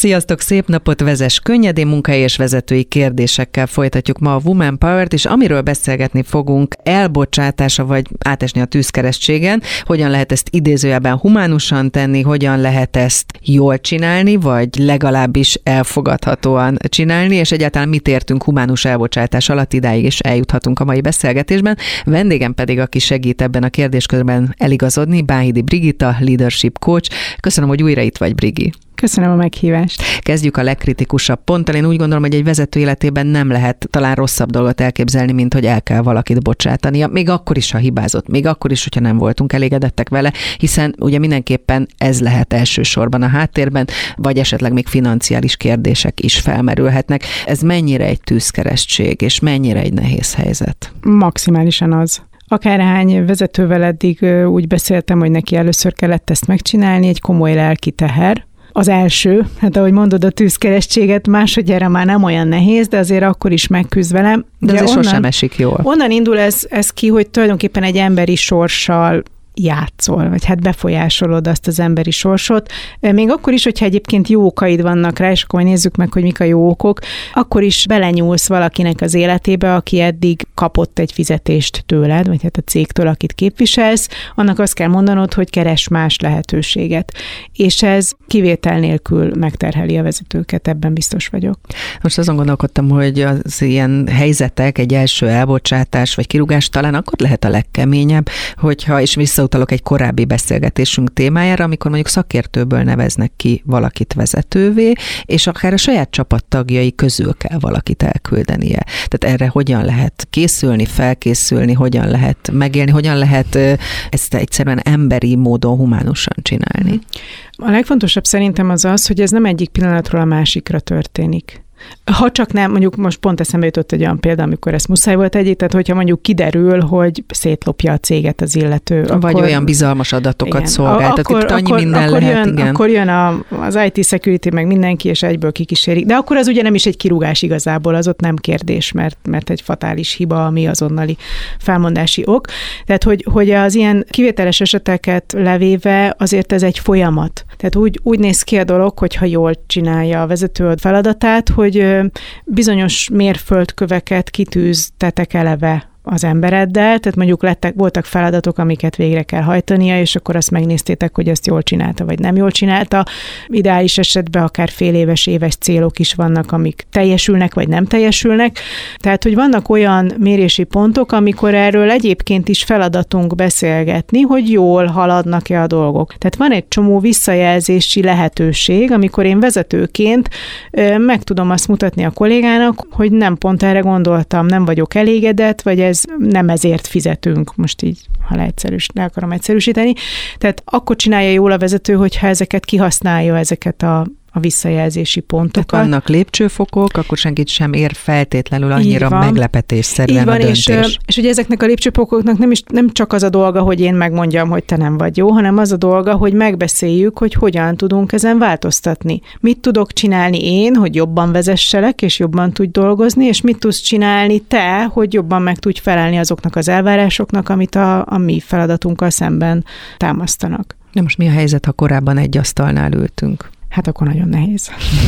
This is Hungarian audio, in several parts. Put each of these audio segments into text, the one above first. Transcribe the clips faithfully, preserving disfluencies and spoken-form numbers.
Sziasztok, szép napot, vezess könnyedén, munkai és vezetői kérdésekkel folytatjuk ma a Woman Power-t, és amiről beszélgetni fogunk, elbocsátása vagy átesni a tűzkeresztségen, hogyan lehet ezt idézőjelben humánusan tenni, hogyan lehet ezt jól csinálni, vagy legalábbis elfogadhatóan csinálni, és egyáltalán mit értünk humánus elbocsátás alatt, idáig is eljuthatunk a mai beszélgetésben. Vendégem pedig, aki segít ebben a kérdéskörben eligazodni, Báhidi Brigitta, leadership coach. Köszönöm, hogy újra itt vagy, Brigi. Köszönöm a meghívást. Kezdjük a legkritikusabb ponttal. Én úgy gondolom, hogy egy vezető életében nem lehet talán rosszabb dolgot elképzelni, mint hogy el kell valakit bocsátania. Még akkor is, ha hibázott, még akkor is, hogyha nem voltunk elégedettek vele, hiszen ugye mindenképpen ez lehet elsősorban a háttérben, vagy esetleg még financiális kérdések is felmerülhetnek. Ez mennyire egy tűzkeresztség, és mennyire egy nehéz helyzet? Maximálisan az. Akárhány vezetővel eddig úgy beszéltem, hogy neki először kellett ezt megcsinálni, egy komoly lelki teher. Az első, hát ahogy mondod, a tűzkeresztséget másodjára már nem olyan nehéz, de azért akkor is megküzd velem. De azért onnan, sosem esik jól. Onnan indul ez, ez ki, hogy tulajdonképpen egy emberi sorssal játszol, vagy hát befolyásolod azt az emberi sorsot. Még akkor is, hogyha egyébként jó okaid vannak rá, és akkor majd nézzük meg, hogy mik a jó okok, akkor is belenyúlsz valakinek az életébe, aki eddig kapott egy fizetést tőled, vagy hát a cégtől, akit képviselsz, annak azt kell mondanod, hogy keres más lehetőséget. És ez kivétel nélkül megterheli a vezetőket, ebben biztos vagyok. Most azon gondolkodtam, hogy az ilyen helyzetek, egy első elbocsátás vagy kirúgás talán akkor lehet a legkeményebb, hogyha, és vissza utalok egy korábbi beszélgetésünk témájára, amikor mondjuk szakértőből neveznek ki valakit vezetővé, és akár a saját csapattagjai közül kell valakit elküldenie. Tehát erre hogyan lehet készülni, felkészülni, hogyan lehet megélni, hogyan lehet ezt egyszerűen emberi módon humánusan csinálni. A legfontosabb szerintem az az, hogy ez nem egyik pillanatról a másikra történik. Ha csak nem, mondjuk most pont eszembe jutott egy olyan példa, amikor ezt muszáj volt egyik, tehát hogyha mondjuk kiderül, hogy szétlopja a céget az illető. Vagy akkor, olyan bizalmas adatokat igen, szolgáltat, akkor, itt annyi akkor, minden akkor lehet, jön, igen. Akkor jön a, az i té security, meg mindenki, és egyből kikísérik. De akkor az ugye nem is egy kirúgás igazából, az ott nem kérdés, mert, mert egy fatális hiba, ami azonnali felmondási ok. Tehát, hogy, hogy az ilyen kivételes eseteket levéve azért ez egy folyamat. Tehát úgy, úgy néz ki a dolog, hogyha jól csinálja a vezető a feladatát, hogy bizonyos mérföldköveket kitűztetek eleve az embereddel, tehát mondjuk lettek, voltak feladatok, amiket végre kell hajtania, és akkor azt megnéztétek, hogy ezt jól csinálta, vagy nem jól csinálta. Ideális esetben akár fél éves, éves célok is vannak, amik teljesülnek, vagy nem teljesülnek. Tehát, hogy vannak olyan mérési pontok, amikor erről egyébként is feladatunk beszélgetni, hogy jól haladnak-e a dolgok. Tehát van egy csomó visszajelzési lehetőség, amikor én vezetőként meg tudom azt mutatni a kollégának, hogy nem pont erre gondoltam, nem vagyok elégedett, vagy ez nem ezért fizetünk, most így, ha leegyszerűs, le akarom egyszerűsíteni. Tehát akkor csinálja jól a vezető, hogyha ezeket kihasználja, ezeket a a visszajelzési pontokat. Tehát vannak lépcsőfokok, akkor senkit sem ér feltétlenül annyira meglepetésszerűen a döntés. És, és ugye ezeknek a lépcsőfokoknak nem, is, nem csak az a dolga, hogy én megmondjam, hogy te nem vagy jó, hanem az a dolga, hogy megbeszéljük, hogy hogyan tudunk ezen változtatni. Mit tudok csinálni én, hogy jobban vezesselek, és jobban tudj dolgozni, és mit tudsz csinálni te, hogy jobban meg tudj felelni azoknak az elvárásoknak, amit a, a mi feladatunkkal szemben támasztanak. De most mi a helyzet, ha korábban egy asztalnál ültünk? Hát akkor nagyon nehéz.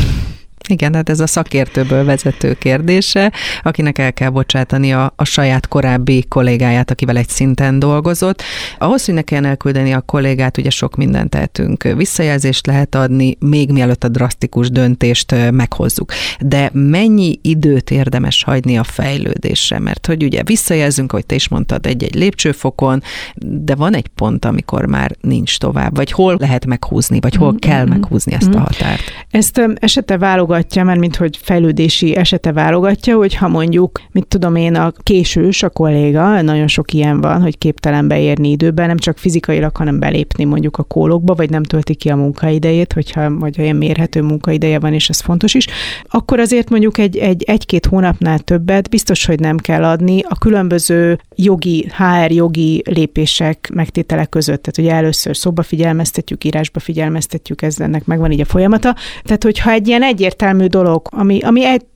Igen, hát ez a szakértőből vezető kérdése, akinek el kell bocsátani a, a saját korábbi kollégáját, akivel egy szinten dolgozott. Ahhoz, hogy ne kelljen elküldeni a kollégát, ugye sok mindent tehetünk. Visszajelzést lehet adni, még mielőtt a drasztikus döntést meghozzuk. De mennyi időt érdemes hagyni a fejlődésre? Mert hogy ugye visszajelzünk, ahogy te is mondtad, egy-egy lépcsőfokon, de van egy pont, amikor már nincs tovább. Vagy hol lehet meghúzni, vagy hol kell mm-hmm. meghúzni ezt mm-hmm. a határt? Ezt esete válogatja, mert mint hogy fejlődési esete válogatja, hogy ha mondjuk, mit tudom én, a késős a kolléga, nagyon sok ilyen van, hogy képtelen beérni időben, nem csak fizikailag, hanem belépni mondjuk a kólokba, vagy nem tölti ki a munkaidejét, hogyha vagy olyan mérhető munkaideje van, és ez fontos is, akkor azért mondjuk egy, egy, egy-két hónapnál többet biztos, hogy nem kell adni a különböző jogi, há er jogi lépések, megtételek között. Tehát ugye először szóba figyelmeztetjük, írásba figyelmeztetjük, ez ennek megvan így a folyamata. Tehát, hogyha egy ilyen egyértelmű dolog, ami, ami egy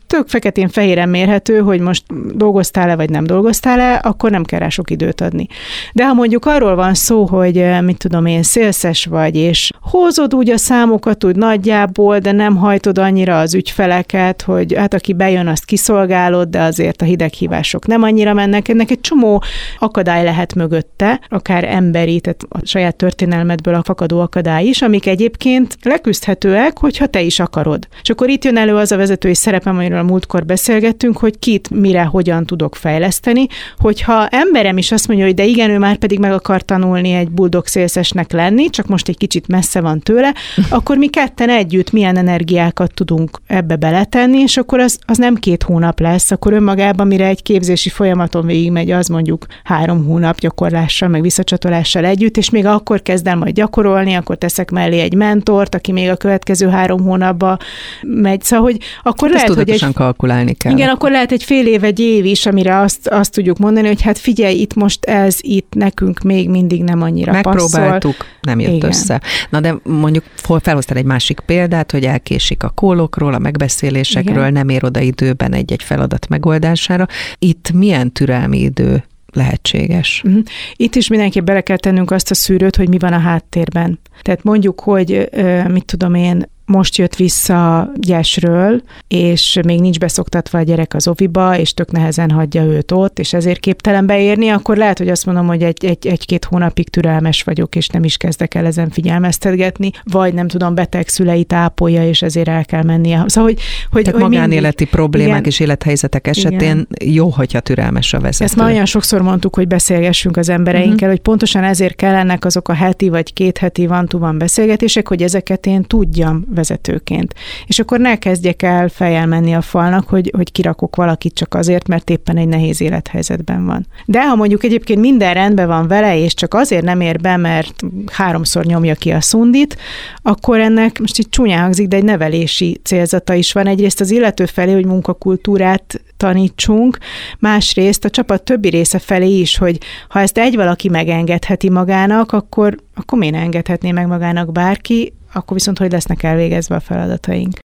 tök feketén-fehéren mérhető, hogy most dolgoztál-e, vagy nem dolgoztál-e, akkor nem kell rá sok időt adni. De ha mondjuk arról van szó, hogy mit tudom én, szélszes vagy, és hozod úgy a számokat úgy nagyjából, de nem hajtod annyira az ügyfeleket, hogy hát aki bejön, azt kiszolgálod, de azért a hideghívások nem annyira mennek. Ennek egy csomó akadály lehet mögötte, akár emberi, tehát a saját történelmedből a fakadó akadály is, amik egyébként leküzdhetőek, hogyha te is akarod. És akkor itt jön elő az a vezetői szerepem, amiről a múltkor beszélgettünk, hogy kit, mire, hogyan tudok fejleszteni, hogyha emberem is azt mondja, hogy de igen, ő már pedig meg akar tanulni egy buldog szélszesnek lenni, csak most egy kicsit messze van tőle, akkor mi ketten együtt milyen energiákat tudunk ebbe beletenni, és akkor az, az nem két hónap lesz, akkor önmagában, mire egy képzési folyamaton végigmegy, az mondjuk három hónap gyakorlással, meg visszacsatolással együtt, és még akkor kezd el majd gyakorolni, akkor teszek mellé egy mentort, aki még a következő három hónapban megy. Szóval, hogy akkor hát lehet, hogy egy, kalkulálni kell. Igen, akkor lehet egy fél év, egy év is, amire azt, azt tudjuk mondani, hogy hát figyelj, itt most ez, itt nekünk még mindig nem annyira megpróbáltuk, passzol. nem jött igen. össze. Na de mondjuk felhoztál egy másik példát, hogy elkésik a kólokról, a megbeszélésekről, igen. nem ér oda időben egy-egy feladat megoldására. Itt milyen türelmi idő lehetséges? Itt is mindenképp bele kell tennünk azt a szűrőt, hogy mi van a háttérben. Tehát mondjuk, hogy mit tudom én, most jött vissza gyesről, és még nincs beszoktatva a gyerek az oviba, és tök nehezen hagyja őt ott, és ezért képtelen beérni, akkor lehet, hogy azt mondom, hogy egy, egy, egy-két hónapig türelmes vagyok, és nem is kezdek el ezen figyelmeztetgetni, vagy nem tudom, beteg szüleit ápolja, és ezért el kell mennie. Szóval, hogy, hogy, Tehát hogy magánéleti mindig, problémák igen, és élethelyzetek esetén igen. jó, hogyha türelmes a vezető. Ezt már olyan sokszor mondtuk, hogy beszélgessünk az embereinkkel, uh-huh. hogy pontosan ezért kellenek azok a heti vagy két heti van-to-van beszélgetések, hogy ezeket én tudjam vezetőként. És akkor ne kezdjek el fejjel menni a falnak, hogy, hogy kirakok valakit csak azért, mert éppen egy nehéz élethelyzetben van. De ha mondjuk egyébként minden rendben van vele, és csak azért nem ér be, mert háromszor nyomja ki a szundit, akkor ennek most így csúnyán hangzik, de egy nevelési célzata is van. Egyrészt az illető felé, hogy munkakultúrát tanítsunk, másrészt a csapat többi része felé is, hogy ha ezt egy valaki megengedheti magának, akkor, akkor miért engedhetné meg magának bárki, akkor viszont hogy lesznek elvégezve a feladataink.